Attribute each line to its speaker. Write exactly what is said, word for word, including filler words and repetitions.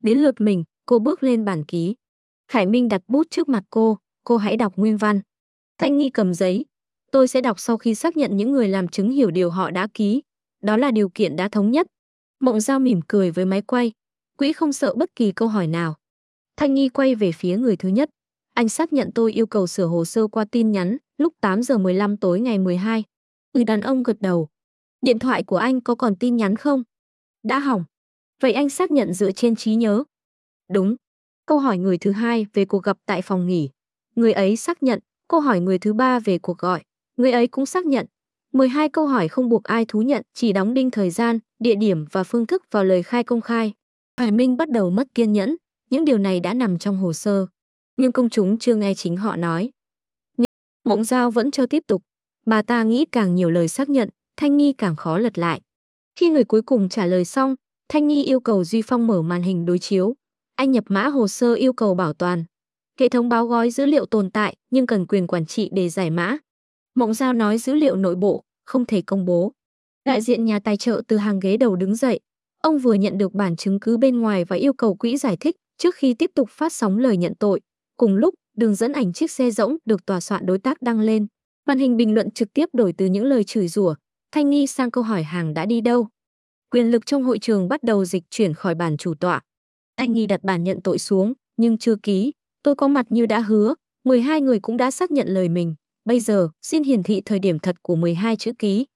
Speaker 1: Đến lượt mình, cô bước lên bàn ký. Khải Minh đặt bút trước mặt cô, cô hãy đọc nguyên văn. Thanh Nghi cầm giấy. Tôi sẽ đọc sau khi xác nhận những người làm chứng hiểu điều họ đã ký. Đó là điều kiện đã thống nhất. Mộng Giao mỉm cười với máy quay. Quỹ không sợ bất kỳ câu hỏi nào. Thanh Nghi quay về phía người thứ nhất. Anh xác nhận tôi yêu cầu sửa hồ sơ qua tin nhắn lúc tám giờ mười lăm tối ngày mười hai. Người đàn ông gật đầu. Điện thoại của anh có còn tin nhắn không? Đã hỏng. Vậy anh xác nhận dựa trên trí nhớ? Đúng. Câu hỏi người thứ hai về cuộc gặp tại phòng nghỉ. Người ấy xác nhận. Câu hỏi người thứ ba về cuộc gọi. Người ấy cũng xác nhận. mười hai câu hỏi không buộc ai thú nhận, chỉ đóng đinh thời gian, địa điểm và phương thức vào lời khai công khai. Khải Minh bắt đầu mất kiên nhẫn. Những điều này đã nằm trong hồ sơ. Nhưng công chúng chưa nghe chính họ nói. Mộng Giao vẫn cho tiếp tục. Bà ta nghĩ càng nhiều lời xác nhận, Thanh Nghi càng khó lật lại. Khi người cuối cùng trả lời xong, Thanh Nghi yêu cầu Duy Phong mở màn hình đối chiếu. Anh nhập mã hồ sơ yêu cầu bảo toàn. Hệ thống báo gói dữ liệu tồn tại nhưng cần quyền quản trị để giải mã. Mộng Giao nói dữ liệu nội bộ, không thể công bố. Đại diện nhà tài trợ từ hàng ghế đầu đứng dậy. Ông vừa nhận được bản chứng cứ bên ngoài và yêu cầu quỹ giải thích trước khi tiếp tục phát sóng lời nhận tội. Cùng lúc, đường dẫn ảnh chiếc xe rỗng được tòa soạn đối tác đăng lên. Màn hình bình luận trực tiếp đổi từ những lời chửi rủa, Thanh Nghi sang câu hỏi hàng đã đi đâu. Quyền lực trong hội trường bắt đầu dịch chuyển khỏi bàn chủ tọa. Thanh Nghi đặt bản nhận tội xuống, nhưng chưa ký. Tôi có mặt như đã hứa, mười hai người cũng đã xác nhận lời mình. Bây giờ, xin hiển thị thời điểm thật của mười hai chữ ký.